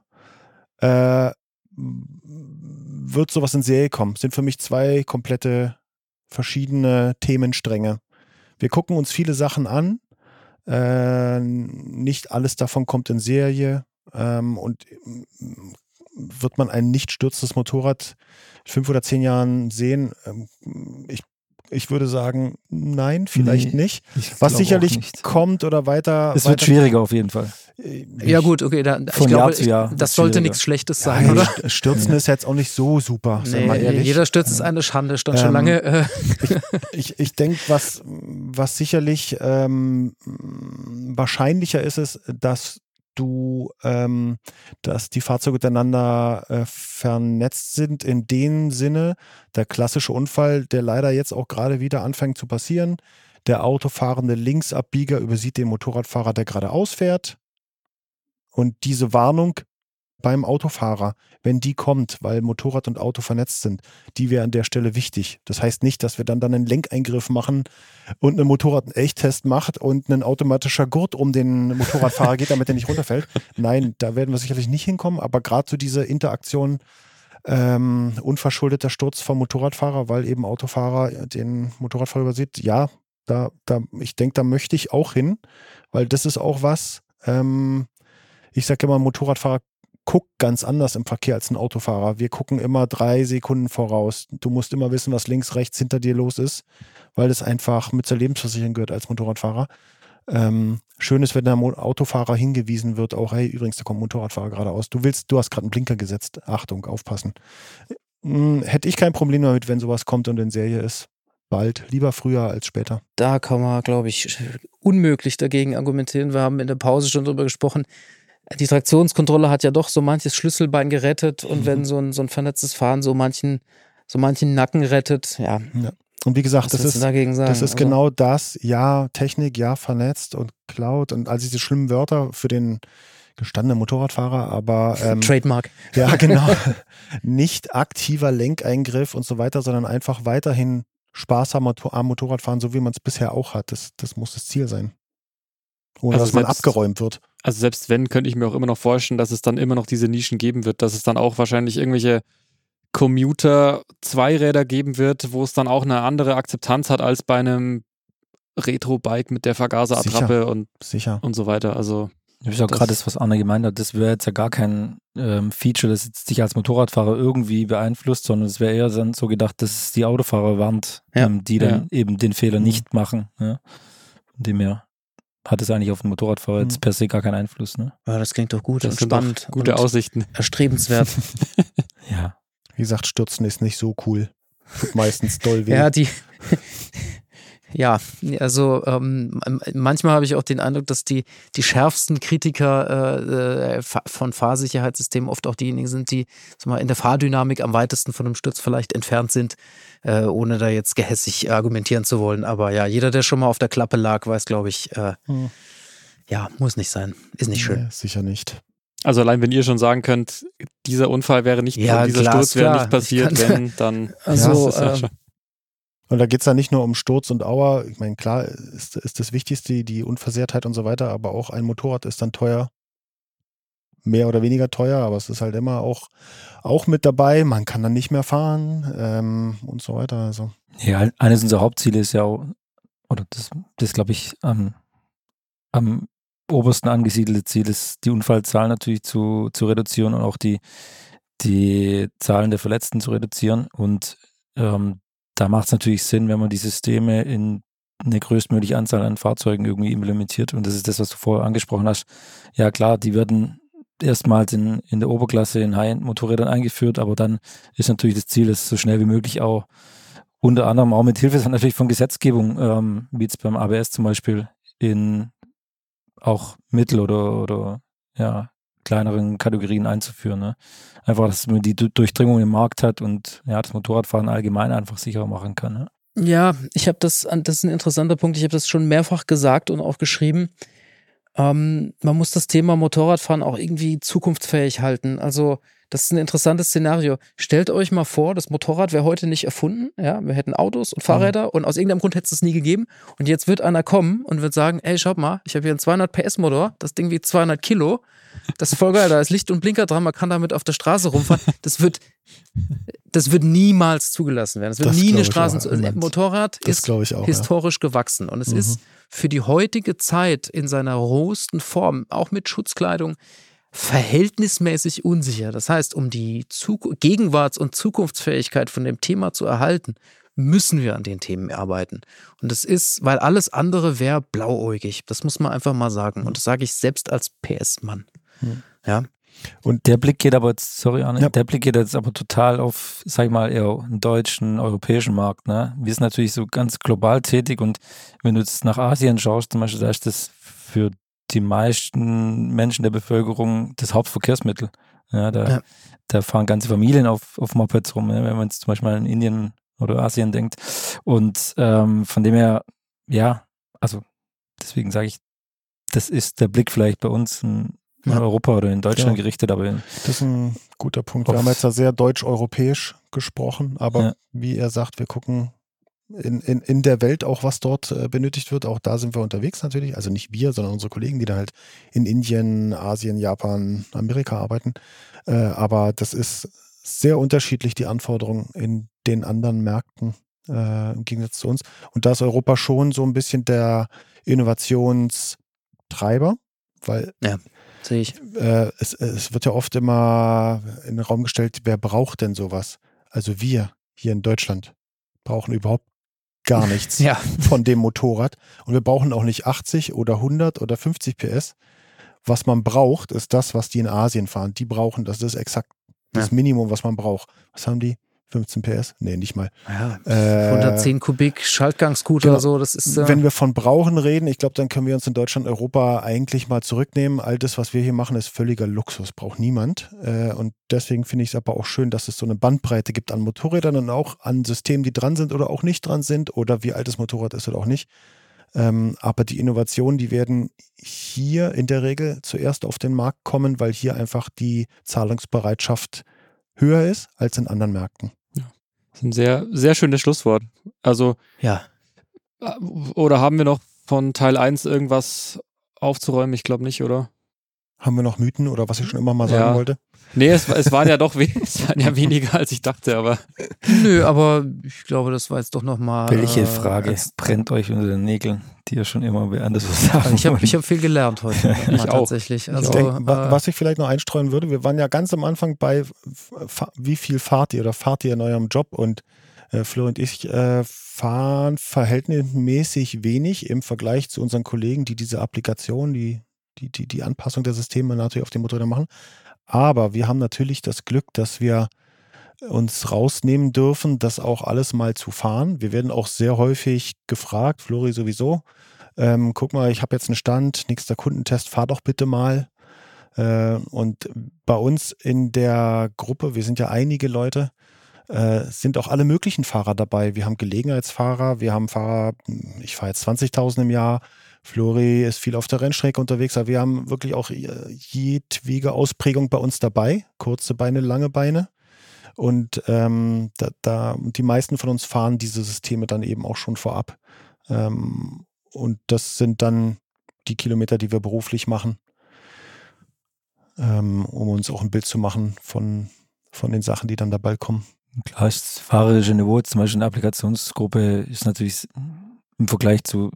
Wird sowas in Serie kommen? Sind für mich 2 komplette verschiedene Themenstränge. Wir gucken uns viele Sachen an. Nicht alles davon kommt in Serie. Und wird man ein nicht stürzendes Motorrad in 5 oder 10 Jahren sehen? Ich würde sagen, nein, vielleicht nicht. Was sicherlich kommt oder weiter. Es wird schwieriger auf jeden Fall. Ja gut, okay, ich glaube, das sollte nichts Schlechtes sein, oder? Stürzen ist jetzt auch nicht so super, sei mal ehrlich. Jeder Stürzt ist eine Schande, stand schon lange. Ich denke, was sicherlich wahrscheinlicher ist, dass dass die Fahrzeuge miteinander vernetzt sind, in dem Sinne, der klassische Unfall, der leider jetzt auch gerade wieder anfängt zu passieren, der autofahrende Linksabbieger übersieht den Motorradfahrer, der geradeaus fährt, und diese Warnung beim Autofahrer, wenn die kommt, weil Motorrad und Auto vernetzt sind, die wäre an der Stelle wichtig. Das heißt nicht, dass wir dann einen Lenkeingriff machen und ein Motorrad einen Echttest macht und ein automatischer Gurt um den Motorradfahrer geht, damit er nicht runterfällt. Nein, da werden wir sicherlich nicht hinkommen, aber gerade so diese Interaktion unverschuldeter Sturz vom Motorradfahrer, weil eben Autofahrer den Motorradfahrer übersieht, ja, ich denke, da möchte ich auch hin, weil das ist auch was, ich sage immer, ein Motorradfahrer guckt ganz anders im Verkehr als ein Autofahrer. Wir gucken immer 3 Sekunden voraus. Du musst immer wissen, was links, rechts hinter dir los ist, weil das einfach mit zur Lebensversicherung gehört als Motorradfahrer. Schön ist, wenn der Autofahrer hingewiesen wird, auch, hey, übrigens, da kommt ein Motorradfahrer geradeaus. Du hast gerade einen Blinker gesetzt. Achtung, aufpassen. Hätte ich kein Problem damit, wenn sowas kommt und in Serie ist. Bald. Lieber früher als später. Da kann man, glaube ich, unmöglich dagegen argumentieren. Wir haben in der Pause schon drüber gesprochen. Die Traktionskontrolle hat ja doch so manches Schlüsselbein gerettet und wenn so ein vernetztes Fahren so manchen Nacken rettet, ja. Und wie gesagt, das ist also, genau das. Ja, Technik, ja, vernetzt und Cloud und all diese schlimmen Wörter für den gestandenen Motorradfahrer, aber Trademark. Ja, genau. Nicht aktiver Lenkeingriff und so weiter, sondern einfach weiterhin Spaß am Motorradfahren, so wie man es bisher auch hat. Das muss das Ziel sein. Ohne dass man abgeräumt wird. Also selbst wenn, könnte ich mir auch immer noch vorstellen, dass es dann immer noch diese Nischen geben wird, dass es dann auch wahrscheinlich irgendwelche Commuter-Zweiräder geben wird, wo es dann auch eine andere Akzeptanz hat als bei einem Retro-Bike mit der Vergaserattrappe und so weiter. Also das ist auch gerade das, was Arne gemeint hat, das wäre jetzt ja gar kein Feature, das jetzt dich als Motorradfahrer irgendwie beeinflusst, sondern es wäre eher dann so gedacht, dass es die Autofahrer warnt, die dann eben den Fehler nicht machen. Ja. Von dem her hat es eigentlich auf den Motorradfahrer jetzt per se gar keinen Einfluss. Ne? Ja, das klingt doch gut das und sind spannend. Gute Aussichten. Erstrebenswert. Ja. Wie gesagt, Stürzen ist nicht so cool. Tut meistens doll weh. Also manchmal habe ich auch den Eindruck, dass die schärfsten Kritiker von Fahrsicherheitssystemen oft auch diejenigen sind, die in der Fahrdynamik am weitesten von einem Sturz vielleicht entfernt sind, ohne da jetzt gehässig argumentieren zu wollen. Aber ja, jeder, der schon mal auf der Klappe lag, weiß, glaube ich, muss nicht sein. Ist nicht schön. Nee, sicher nicht. Also allein wenn ihr schon sagen könnt, dieser Unfall wäre nicht, dieser Sturz wäre nicht passiert, dann also ist ja schon. Und da geht es dann nicht nur um Sturz und Auer. Ich meine, klar ist das Wichtigste die Unversehrtheit und so weiter, aber auch ein Motorrad ist dann teuer. Mehr oder weniger teuer, aber es ist halt immer auch mit dabei. Man kann dann nicht mehr fahren und so weiter. Also. Ja, eines unserer Hauptziele ist ja auch, oder das glaube ich, am obersten angesiedelte Ziel ist, die Unfallzahlen natürlich zu reduzieren und auch die Zahlen der Verletzten zu reduzieren. Und da macht es natürlich Sinn, wenn man die Systeme in eine größtmögliche Anzahl an Fahrzeugen irgendwie implementiert. Und das ist das, was du vorher angesprochen hast. Ja klar, die werden erstmals in der Oberklasse in High-End-Motorrädern eingeführt, aber dann ist natürlich das Ziel, es so schnell wie möglich auch unter anderem auch mit Hilfe natürlich von Gesetzgebung, wie jetzt beim ABS zum Beispiel, in auch Mittel- oder kleineren Kategorien einzuführen. Ne? Einfach, dass man die Durchdringung im Markt hat und das Motorradfahren allgemein einfach sicherer machen kann. Ne? Ja, das ist ein interessanter Punkt. Ich habe das schon mehrfach gesagt und auch geschrieben. Man muss das Thema Motorradfahren auch irgendwie zukunftsfähig halten. Also das ist ein interessantes Szenario. Stellt euch mal vor, das Motorrad wäre heute nicht erfunden. Ja, wir hätten Autos und Fahrräder und aus irgendeinem Grund hätte es das nie gegeben. Und jetzt wird einer kommen und wird sagen, ey, schaut mal, ich habe hier einen 200 PS Motor, das Ding wiegt 200 Kilo. Das ist voll geil, da ist Licht und Blinker dran, man kann damit auf der Straße rumfahren. Das wird niemals zugelassen werden. Das wird nie eine Motorrad ist historisch gewachsen und es ist für die heutige Zeit in seiner rohesten Form, auch mit Schutzkleidung, verhältnismäßig unsicher. Das heißt, um die Gegenwarts- und Zukunftsfähigkeit von dem Thema zu erhalten, müssen wir an den Themen arbeiten. Und das ist, weil alles andere wäre blauäugig. Das muss man einfach mal sagen. Und das sage ich selbst als PS-Mann. Ja. Und der Blick geht aber jetzt, sorry Arne, der Blick geht jetzt aber total auf, sag ich mal, eher einen deutschen, europäischen Markt. Ne? Wir sind natürlich so ganz global tätig und wenn du jetzt nach Asien schaust, zum Beispiel, da ist das für die meisten Menschen der Bevölkerung das Hauptverkehrsmittel. Ja, da fahren ganze Familien auf Mopeds rum, wenn man jetzt zum Beispiel in Indien oder Asien denkt. Und von dem her, ja, also deswegen sage ich, das ist der Blick vielleicht bei uns in Europa oder in Deutschland gerichtet, aber das ist ein guter Punkt. Wir haben jetzt da sehr deutsch-europäisch gesprochen, aber wie er sagt, wir gucken in der Welt auch, was dort benötigt wird. Auch da sind wir unterwegs natürlich. Also nicht wir, sondern unsere Kollegen, die dann halt in Indien, Asien, Japan, Amerika arbeiten. Aber das ist sehr unterschiedlich, die Anforderungen in den anderen Märkten im Gegensatz zu uns. Und da ist Europa schon so ein bisschen der Innovationstreiber, weil sehe ich. Es wird ja oft immer in den Raum gestellt, wer braucht denn sowas? Also wir hier in Deutschland brauchen überhaupt gar nichts von dem Motorrad. Und wir brauchen auch nicht 80 oder 100 oder 50 PS. Was man braucht, ist das, was die in Asien fahren. Die brauchen, das ist exakt das Minimum, was man braucht. Was haben die? 15 PS? Nee, nicht mal. Ja, 110 Kubik Schaltgangscooter oder so, das ist... Wenn wir von Brauchen reden, ich glaube, dann können wir uns in Deutschland, Europa eigentlich mal zurücknehmen. All das, was wir hier machen, ist völliger Luxus, braucht niemand. Und deswegen finde ich es aber auch schön, dass es so eine Bandbreite gibt an Motorrädern und auch an Systemen, die dran sind oder auch nicht dran sind oder wie alt das Motorrad ist oder auch nicht. Aber die Innovationen, die werden hier in der Regel zuerst auf den Markt kommen, weil hier einfach die Zahlungsbereitschaft höher ist als in anderen Märkten. Das ist ein sehr, sehr schönes Schlusswort. Also, oder haben wir noch von Teil 1 irgendwas aufzuräumen? Ich glaube nicht, oder? Haben wir noch Mythen oder was ich schon immer mal sagen wollte? Nee, es waren ja doch weniger, als ich dachte, aber... Nö, aber ich glaube, das war jetzt doch nochmal... Welche Frage brennt euch unter den Nägeln, die ihr schon immer anders sagen Ich hab viel gelernt heute. Ich auch. Tatsächlich. Also, was ich vielleicht noch einstreuen würde, wir waren ja ganz am Anfang bei, wie viel fahrt ihr in eurem Job? Und Florian und ich fahren verhältnismäßig wenig im Vergleich zu unseren Kollegen, die diese Applikation, die Anpassung der Systeme natürlich auf den Motorrädern machen. Aber wir haben natürlich das Glück, dass wir uns rausnehmen dürfen, das auch alles mal zu fahren. Wir werden auch sehr häufig gefragt, Flori sowieso, guck mal, ich habe jetzt einen Stand, nächster Kundentest, fahr doch bitte mal. Und bei uns in der Gruppe, wir sind ja einige Leute, sind auch alle möglichen Fahrer dabei. Wir haben Gelegenheitsfahrer, wir haben Fahrer, ich fahre jetzt 20.000 im Jahr, Flori ist viel auf der Rennstrecke unterwegs, aber wir haben wirklich auch jedwege Ausprägung bei uns dabei. Kurze Beine, lange Beine. Und die meisten von uns fahren diese Systeme dann eben auch schon vorab. Und das sind dann die Kilometer, die wir beruflich machen, um uns auch ein Bild zu machen von den Sachen, die dann dabei kommen. Klar, das fahrerische Niveau, zum Beispiel in der Applikationsgruppe, ist natürlich im Vergleich zum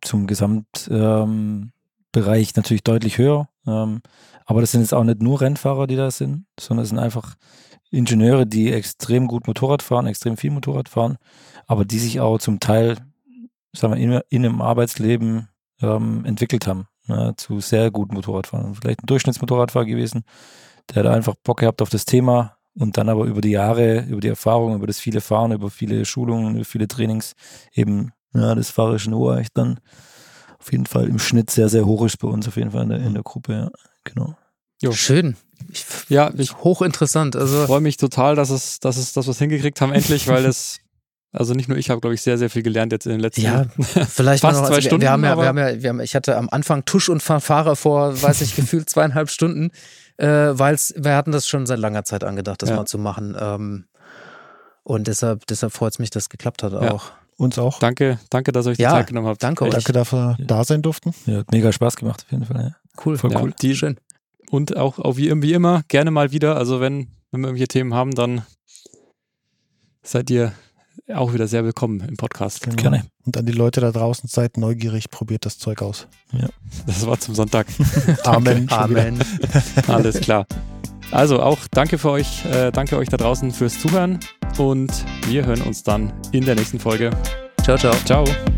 Gesamtbereich natürlich deutlich höher. Aber das sind jetzt auch nicht nur Rennfahrer, die da sind, sondern es sind einfach Ingenieure, die extrem gut Motorrad fahren, extrem viel Motorrad fahren, aber die sich auch zum Teil, sagen wir, in einem Arbeitsleben entwickelt haben, zu sehr guten Motorradfahrern. Vielleicht ein Durchschnittsmotorradfahrer gewesen, der hat einfach Bock gehabt auf das Thema und dann aber über die Jahre, über die Erfahrung, über das viele Fahren, über viele Schulungen, über viele Trainings eben das fahrerische Niveau echt dann auf jeden Fall im Schnitt sehr, sehr hoch ist bei uns auf jeden Fall in der Gruppe, ja, genau. Jo. Schön. Hochinteressant. Also freue mich total, dass wir es hingekriegt haben endlich, weil also nicht nur ich habe, glaube ich, sehr, sehr viel gelernt jetzt in den letzten vielleicht fast noch, 2 Stunden. Ich hatte am Anfang Tusch und Fanfare vor, weiß ich, gefühlt 2,5 Stunden, weil wir hatten das schon seit langer Zeit angedacht, das mal zu machen. Und deshalb freut es mich, dass es geklappt hat auch. Uns auch. Danke, dass ihr euch die Zeit genommen habt. Danke euch. Danke, dass wir da sein durften. Ja, hat mega Spaß gemacht auf jeden Fall. Ja. Cool. Voll cool. Schön. Und auch wie immer, gerne mal wieder. Also wenn wir irgendwelche Themen haben, dann seid ihr auch wieder sehr willkommen im Podcast. Genau. Gerne. Und an die Leute da draußen, seid neugierig, probiert das Zeug aus. Ja. Das war zum Sonntag. Amen. Amen. Alles klar. Also auch danke euch da draußen fürs Zuhören und wir hören uns dann in der nächsten Folge. Ciao, ciao. Ciao.